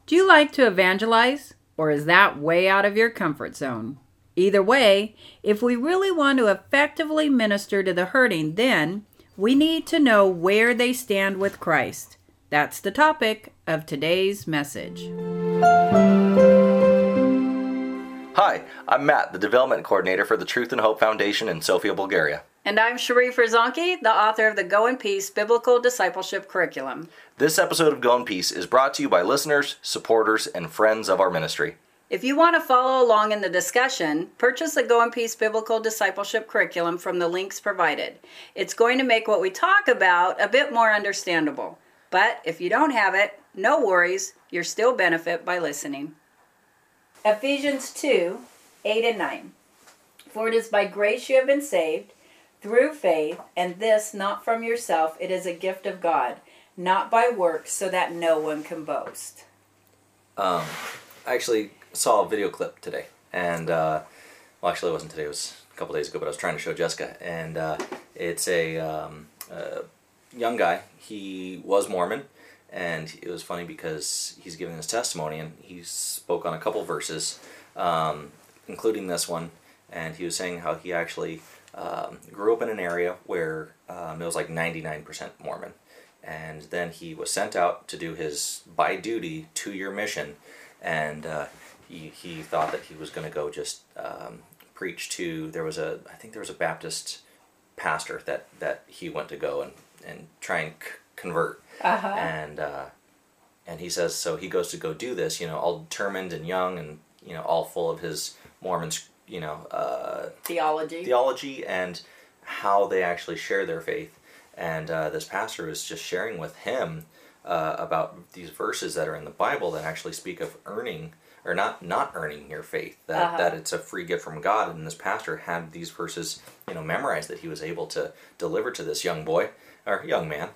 Do you like to evangelize, or is that way out of your comfort zone? Either way, if we really want to effectively minister to the hurting, then we need to know where they stand with Christ. That's the topic of today's message. Hi, I'm Matt, the Development Coordinator for the Truth and Hope Foundation in Sofia, Bulgaria. And I'm Cherie Ferzanki, the author of the Go in Peace Biblical Discipleship Curriculum. This episode of Go in Peace is brought to you by listeners, supporters, and friends of our ministry. If you want to follow along in the discussion, purchase the Go in Peace Biblical Discipleship Curriculum from the links provided. It's going to make what we talk about a bit more understandable. But if you don't have it, no worries, you'll still benefit by listening. Ephesians 2, 8 and 9. For it is by grace you have been saved, through faith, and this not from yourself, it is a gift of God, not by works, so that no one can boast. I actually saw a video clip today, and, actually it wasn't today, it was a couple days ago, but I was trying to show Jessica, and it's a young guy. He was Mormon, and it was funny because he's giving his testimony, and he spoke on a couple verses, including this one, and he was saying how he actually grew up in an area where it was like 99% Mormon, and then he was sent out to do his by duty 2-year mission, and he thought that he was going to go just preach to. I think there was a Baptist pastor that he went to go and try and convert, and he says so he goes to go do this, all determined and young, and all full of his Mormon theology and how they actually share their faith. And this pastor is just sharing with him about these verses that are in the Bible that actually speak of earning or not earning your faith, that it's a free gift from God. And this pastor had these verses memorized that he was able to deliver to this young man,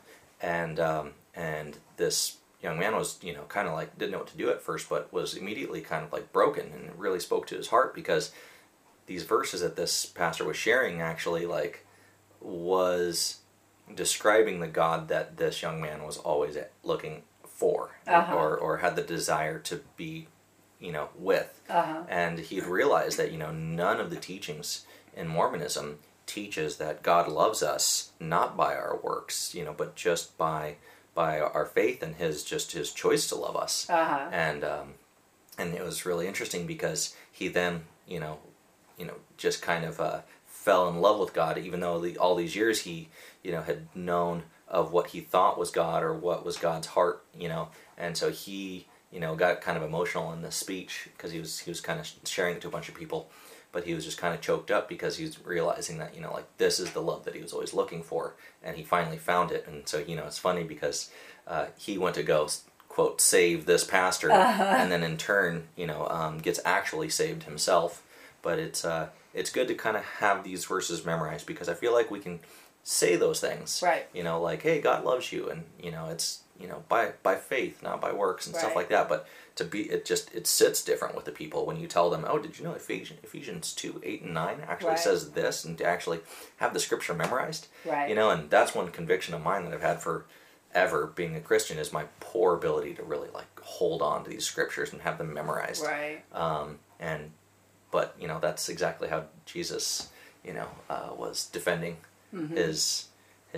and this young man was kind of like didn't know what to do at first, but was immediately kind of like broken, and it really spoke to his heart because these verses that this pastor was sharing actually was describing the God that this young man was always looking for, or had the desire to be, with. And he'd realized that, none of the teachings in Mormonism teaches that God loves us not by our works, but just by our faith and his choice to love us. And it was really interesting because he then, just kind of fell in love with God, even though all these years he, had known of what he thought was God or what was God's heart, and so he, got kind of emotional in this speech because he was kind of sharing it to a bunch of people, but he was just kind of choked up because he was realizing that, this is the love that he was always looking for, and he finally found it. And so, it's funny because he went to go, quote, save this pastor, and then in turn, gets actually saved himself. But it's good to kind of have these verses memorized because I feel like we can say those things, right? Like, hey, God loves you, and it's by faith, not by works, and stuff like that. But it sits different with the people when you tell them, oh, did you know Ephesians 2, 8 and 9 actually says this, and to actually have the scripture memorized, right? And that's one conviction of mine that I've had forever being a Christian is my poor ability to really hold on to these scriptures and have them memorized, right? But that's exactly how Jesus, was defending his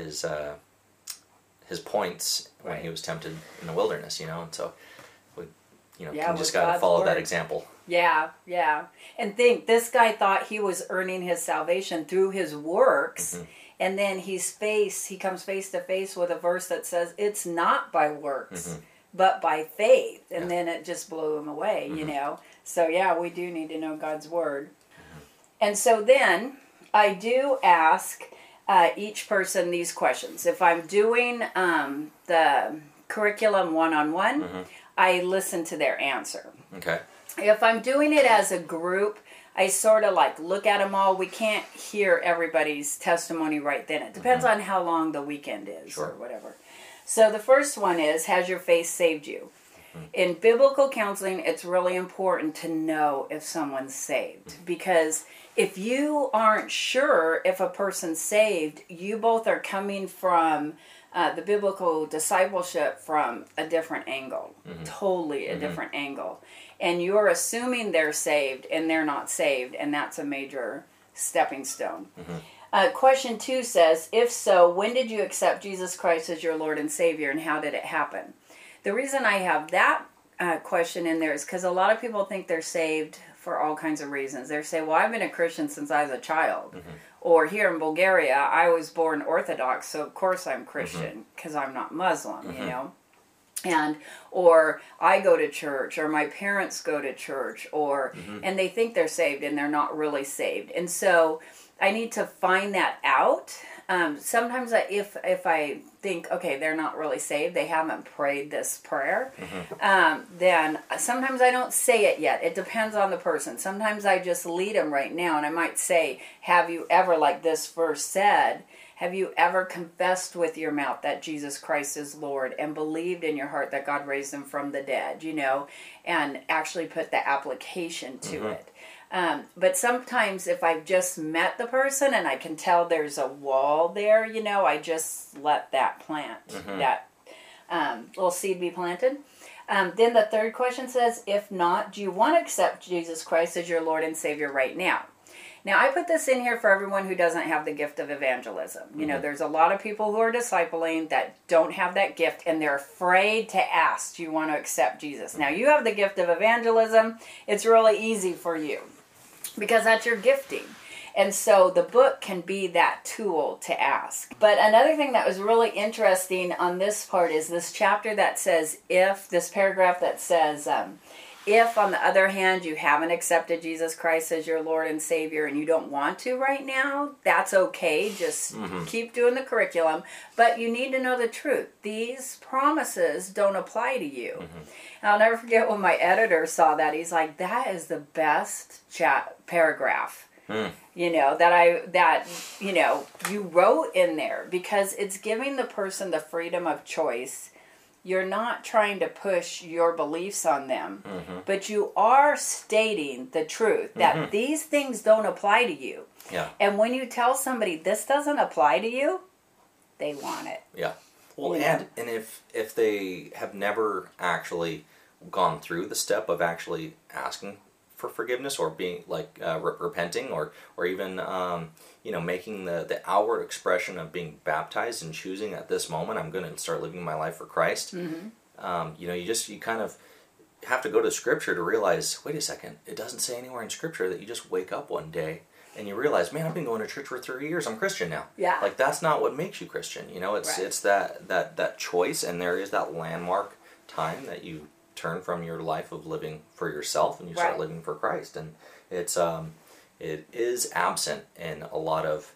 points when he was tempted in the wilderness, and so we, can just got to follow that example. Yeah. And think this guy thought he was earning his salvation through his works, and then he comes face to face with a verse that says it's not by works, but by faith, and then it just blew him away, So we do need to know God's word. And so then I do ask each person these questions. If I'm doing the curriculum one-on-one, I listen to their answer. Okay. If I'm doing it as a group, I sort of look at them all. We can't hear everybody's testimony right then. It depends on how long the weekend is or whatever. So the first one is, has your faith saved you? In biblical counseling, it's really important to know if someone's saved, because if you aren't sure if a person's saved, you both are coming from the biblical discipleship from a different angle, totally a different angle. And you're assuming they're saved and they're not saved, and that's a major stepping stone. Question 2 says, if so, when did you accept Jesus Christ as your Lord and Savior, and how did it happen? The reason I have that question in there is because a lot of people think they're saved for all kinds of reasons. They say, well, I've been a Christian since I was a child. Or here in Bulgaria, I was born Orthodox, so of course I'm Christian because I'm not Muslim, you know. And or I go to church, or my parents go to church, or and they think they're saved and they're not really saved. And so I need to find that out. Sometimes if I think, okay, they're not really saved, they haven't prayed this prayer, then sometimes I don't say it yet. It depends on the person. Sometimes I just lead them right now, and I might say, have you ever, like this verse said, have you ever confessed with your mouth that Jesus Christ is Lord and believed in your heart that God raised him from the dead, you know, and actually put the application to it. But sometimes if I've just met the person and I can tell there's a wall there, you know, I just let that plant, that little seed be planted. Then the third question says, if not, do you want to accept Jesus Christ as your Lord and Savior right now? Now, I put this in here for everyone who doesn't have the gift of evangelism. You know, there's a lot of people who are discipling that don't have that gift, and they're afraid to ask, do you want to accept Jesus? Now, you have the gift of evangelism. It's really easy for you because that's your gifting. And so the book can be that tool to ask. But another thing that was really interesting on this part is this chapter that says, if, this paragraph that says, if, on the other hand, you haven't accepted Jesus Christ as your Lord and Savior and you don't want to right now, that's okay. Just keep doing the curriculum. But you need to know the truth. These promises don't apply to you. And I'll never forget when my editor saw that. He's like, that is the best paragraph. You know, that you know, you wrote in there, because it's giving the person the freedom of choice. You're not trying to push your beliefs on them, but you are stating the truth that these things don't apply to you. Yeah. And when you tell somebody this doesn't apply to you, they want it. Yeah. Well, and if they have never actually gone through the step of actually asking for forgiveness, or being like repenting, or even you know, making the outward expression of being baptized and choosing at this moment I'm going to start living my life for Christ. You know, you kind of have to go to Scripture to realize, wait a second, it doesn't say anywhere in Scripture that you just wake up one day and you realize, man, I've been going to church for 30 years. I'm Christian now. Yeah. Like, that's not what makes you Christian. You know, it's that choice, and there is that landmark time that you turn from your life of living for yourself and you start living for Christ. And it's it is absent in a lot of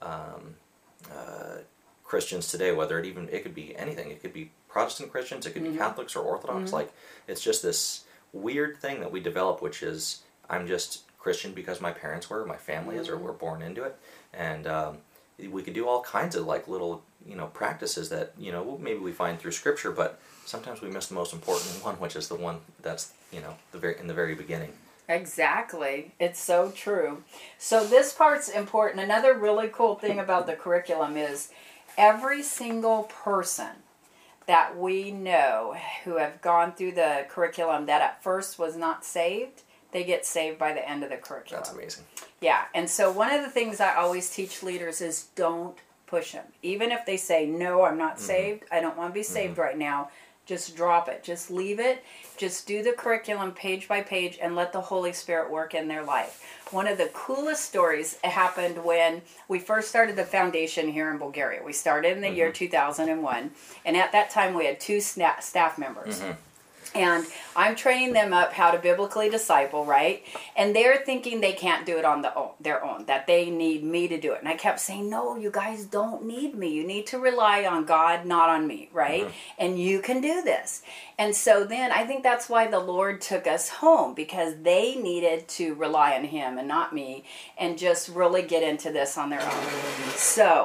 Christians today, whether it could be anything. It could be Protestant Christians, it could be Catholics or Orthodox. Like, it's just this weird thing that we develop, which is, I'm just Christian because my parents were, my family is, or we're born into it. And we could do all kinds of like little, you know, practices that, you know, maybe we find through Scripture, but sometimes we miss the most important one, which is the one that's, you know, in the very beginning. Exactly. It's so true. So this part's important. Another really cool thing about the curriculum is every single person that we know who have gone through the curriculum that at first was not saved, they get saved by the end of the curriculum. That's amazing. Yeah. And so one of the things I always teach leaders is don't push them. Even if they say, no, I'm not saved, I don't want to be saved right now, just drop it. Just leave it. Just do the curriculum page by page and let the Holy Spirit work in their life. One of the coolest stories happened when we first started the foundation here in Bulgaria. We started in the year 2001, and at that time we had 2 staff members. And I'm training them up how to biblically disciple, right? And they're thinking they can't do it on their own, that they need me to do it. And I kept saying, no, you guys don't need me. You need to rely on God, not on me, right? And you can do this. And so then I think that's why the Lord took us home, because they needed to rely on Him and not me, and just really get into this on their own. So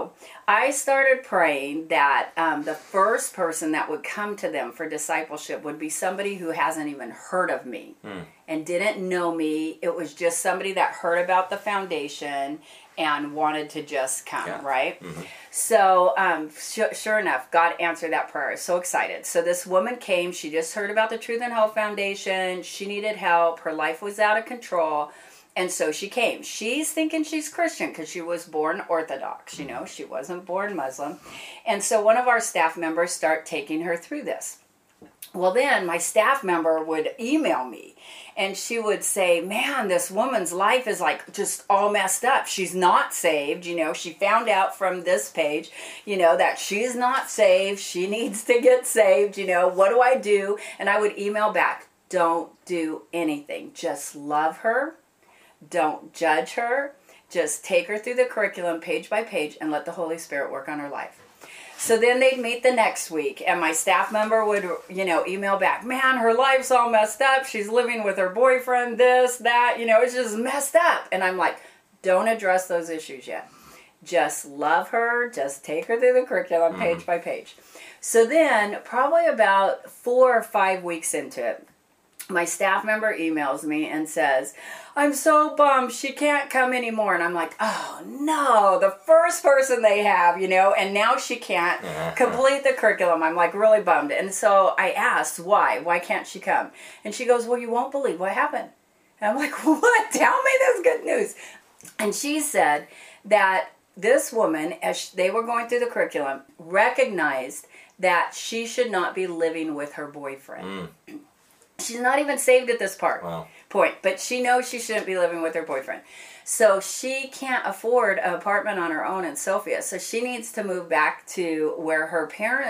I started praying that the first person that would come to them for discipleship would be somebody who hasn't even heard of me and didn't know me. It was just somebody that heard about the foundation and wanted to just come, right? Mm-hmm. So sure enough, God answered that prayer. I was so excited. So this woman came. She just heard about the Truth and Hope Foundation. She needed help. Her life was out of control. And so she came. She's thinking she's Christian because she was born Orthodox. You know, she wasn't born Muslim. And so one of our staff members started taking her through this. Well, then my staff member would email me and she would say, man, this woman's life is like just all messed up. She's not saved. You know, she found out from this page, you know, that she's not saved. She needs to get saved. You know, what do I do? And I would email back, don't do anything. Just love her. Don't judge her. Just take her through the curriculum page by page and let the Holy Spirit work on her life. So then they'd meet the next week and my staff member would, you know, email back, man, her life's all messed up. She's living with her boyfriend, this, that, you know, it's just messed up. And I'm like, don't address those issues yet. Just love her. Just take her through the curriculum page by page. So then probably about 4 or 5 weeks into it, my staff member emails me and says, I'm so bummed she can't come anymore. And I'm like, oh no, the first person they have, you know, and now she can't complete the curriculum. I'm like really bummed. And so I asked, why can't she come? And she goes, well, you won't believe what happened. And I'm like, what? Tell me this good news. And she said that this woman, as they were going through the curriculum, recognized that she should not be living with her boyfriend. She's not even saved at this point, but she knows she shouldn't be living with her boyfriend. So she can't afford an apartment on her own in Sofia. So she needs to move back to where her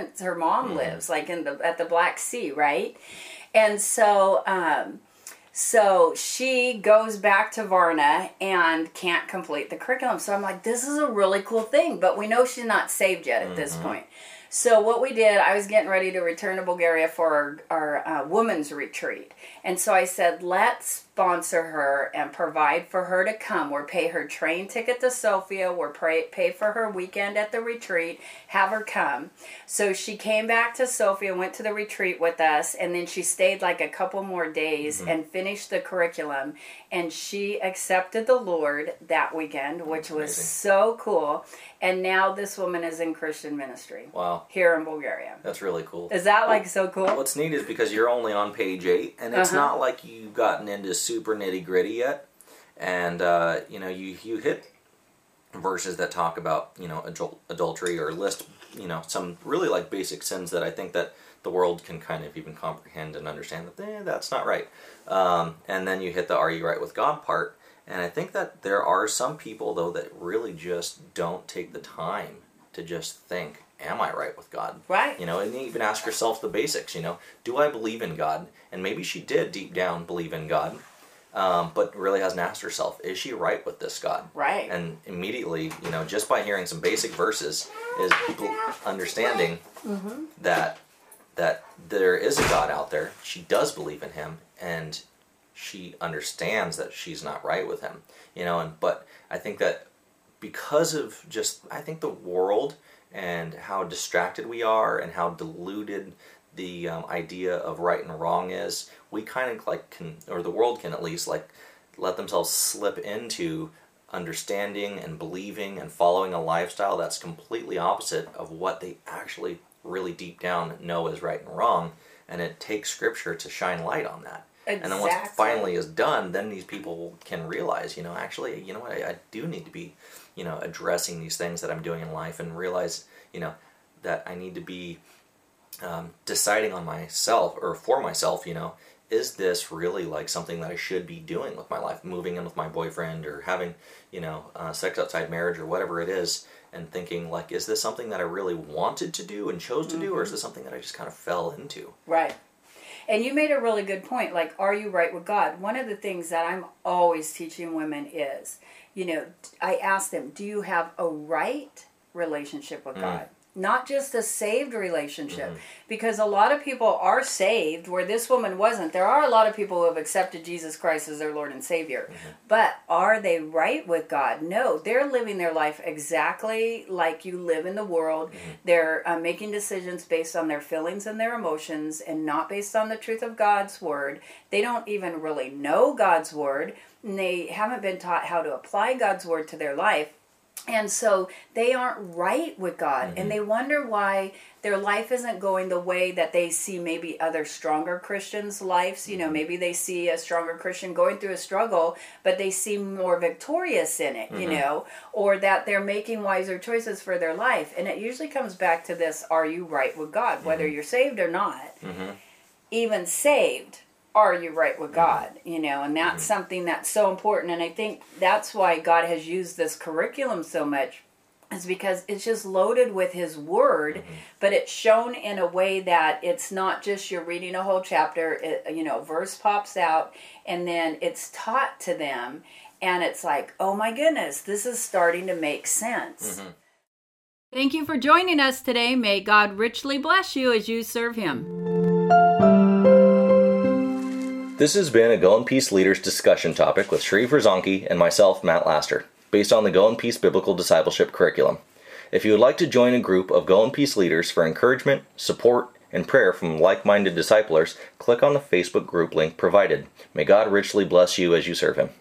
mom lives, like at the Black Sea, right? And so so she goes back to Varna and can't complete the curriculum. So I'm like, this is a really cool thing, but we know she's not saved yet at this point. So what we did, I was getting ready to return to Bulgaria for our women's retreat. And so I said, let's sponsor her and provide for her to come. We'll pay her train ticket to Sofia. We'll pay for her weekend at the retreat, have her come. So she came back to Sofia, went to the retreat with us, and then she stayed like a couple more days and finished the curriculum. And she accepted the Lord that weekend, which was so cool. And now this woman is in Christian ministry. Wow. Here in Bulgaria. That's really cool. Is that like so cool? What's neat is because you're only on page 8, and it's not like you've gotten into super nitty gritty yet. And, you know, you hit verses that talk about, you know, adultery or list, you know, some really like basic sins that I think that the world can kind of even comprehend and understand that that's not right. And then you hit the are you right with God part. And I think that there are some people, though, that really just don't take the time to just think, am I right with God? Right. You know, and you even ask yourself the basics, you know, do I believe in God? And maybe she did deep down believe in God, but really hasn't asked herself, is she right with this God? Right. And immediately, you know, just by hearing some basic verses is understanding that there is a God out there. She does believe in him, and she understands that she's not right with him, you know. But I think that because of I think the world and how distracted we are and how diluted the idea of right and wrong is, we kind of like or the world can at least like let themselves slip into understanding and believing and following a lifestyle that's completely opposite of what they actually really deep down know is right and wrong. And it takes Scripture to shine light on that. Exactly. And then once it finally is done, then these people can realize, you know, actually, you know what, I do need to be, you know, addressing these things that I'm doing in life, and realize, you know, that I need to be deciding on myself, or for myself, you know, is this really like something that I should be doing with my life, moving in with my boyfriend, or having, you know, sex outside marriage, or whatever it is, and thinking like, is this something that I really wanted to do and chose to do, or is this something that I just kind of fell into? Right. And you made a really good point, like, are you right with God? One of the things that I'm always teaching women is, you know, I ask them, do you have a right relationship with God? not just a saved relationship. Because a lot of people are saved where this woman wasn't. There are a lot of people who have accepted Jesus Christ as their Lord and Savior. But are they right with God? No, they're living their life exactly like you live in the world. They're making decisions based on their feelings and their emotions and not based on the truth of God's Word. They don't even really know God's Word. And they haven't been taught how to apply God's Word to their life. And so they aren't right with God, and they wonder why their life isn't going the way that they see maybe other stronger Christians' lives. You know, maybe they see a stronger Christian going through a struggle, but they seem more victorious in it, you know, or that they're making wiser choices for their life. And it usually comes back to this, are you right with God? Whether you're saved or not, even saved, are you right with God? You know, and that's something that's so important. And I think that's why God has used this curriculum so much, is because it's just loaded with His Word, but it's shown in a way that it's not just you're reading a whole chapter, you know, verse pops out, and then it's taught to them, and it's like, oh my goodness, this is starting to make sense. Thank you for joining us today. May God richly bless you as you serve Him. This has been a Go in Peace Leaders discussion topic with Sheree Verzonki and myself, Matt Laster, based on the Go in Peace Biblical Discipleship curriculum. If you would like to join a group of Go in Peace leaders for encouragement, support, and prayer from like-minded disciplers, click on the Facebook group link provided. May God richly bless you as you serve Him.